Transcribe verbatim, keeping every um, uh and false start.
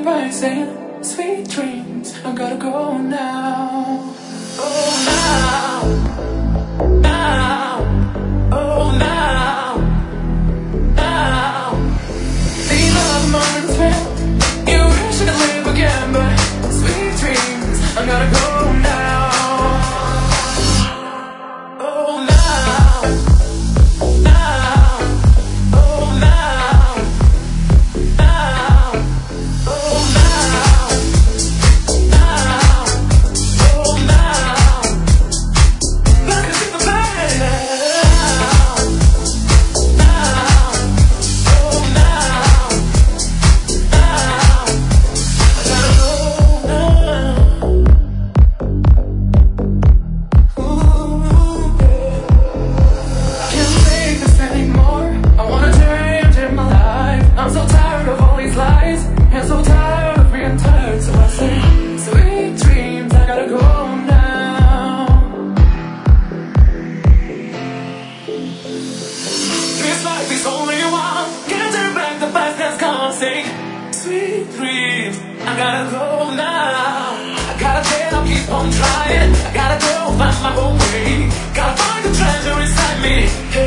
bright saying, sweet dreams, I gotta go now. Oh, now, now, oh, now, now. These are the moments when you wish I could live again, but sweet dreams, I gotta go now. Oh, now, now, oh, now, now, oh, now, now, oh, now. Like a super bad now, now, oh, now, now. I gotta go now. Ooh, yeah. Can't take this anymore. I wanna change in my life. I'm so tired of all these lies, and so tired of being tired. So I say, sweet dreams, I gotta go now. This life is only one. Can't turn back, the past has gone. Say, sweet dreams, I gotta go now. I gotta get up, keep on trying. I gotta go find my own way. Gotta find the treasure inside me. Hey.